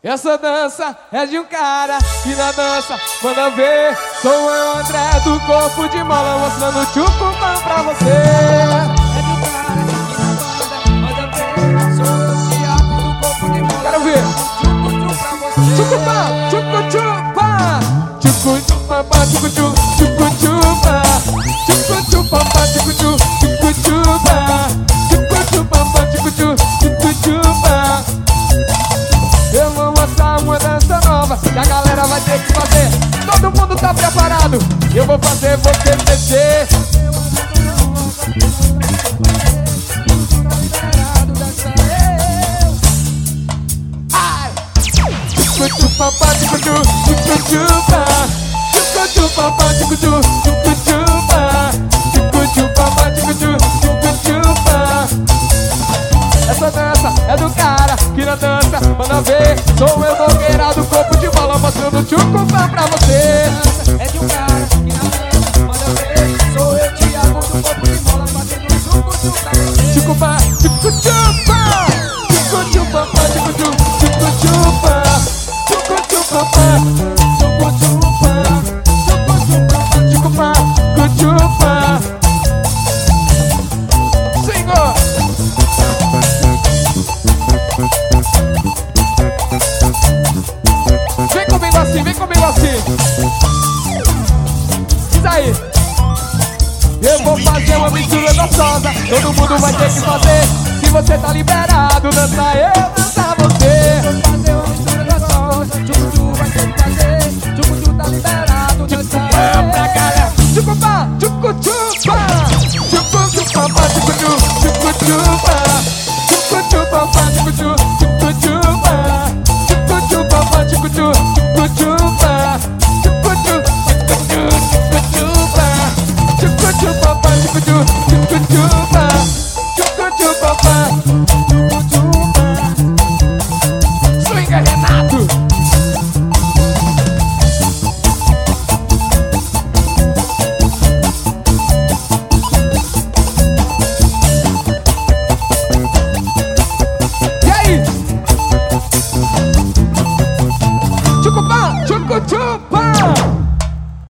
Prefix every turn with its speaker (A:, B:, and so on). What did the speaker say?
A: Essa dança é de um cara que na dança manda ver. Sou eu, André, do corpo de mola, mostrando o tchucupã pra você. É de um cara que na banda manda ver. Sou eu, Thiago, do corpo de mola. Quero ver. Tchucupã, tchucupã, tchucupã, tchucupã, tchucupã, tchucupã, tchucupã. Eu vou mostrar uma dança nova que a galera vai ter que fazer. Todo mundo tá preparado? Eu vou fazer você descer. Ai! Essa dança é do cara que na dança manda ver. Sou eu, Nogueira, do corpo de bola, mostrando o tchucupã pra você. É de um cara que na dança manda ver. Sou eu, Thiago, do corpo de bola, fazendo o tchucupã pra você. Tchucupã, tchucupã, tchucupã, tchucupã, tchucupã, vem comigo assim. Diz aí. Eu vou fazer uma mistura gostosa. Todo mundo vai ter que fazer. Se você tá liberado, dança eu, dança você. Vou fazer uma mistura gostosa. Tchucu vai ter que fazer. Tchucu tá liberado, dança eu pra galera. Tchucupá, tchucu, tchupa. Tchucu, tchupa, tchucu, tchucu, tchupa. Tchucu, tchupa, tchucu, tchucu, tchupa. Tchucu, tchupa, tchucu, tchucu. Do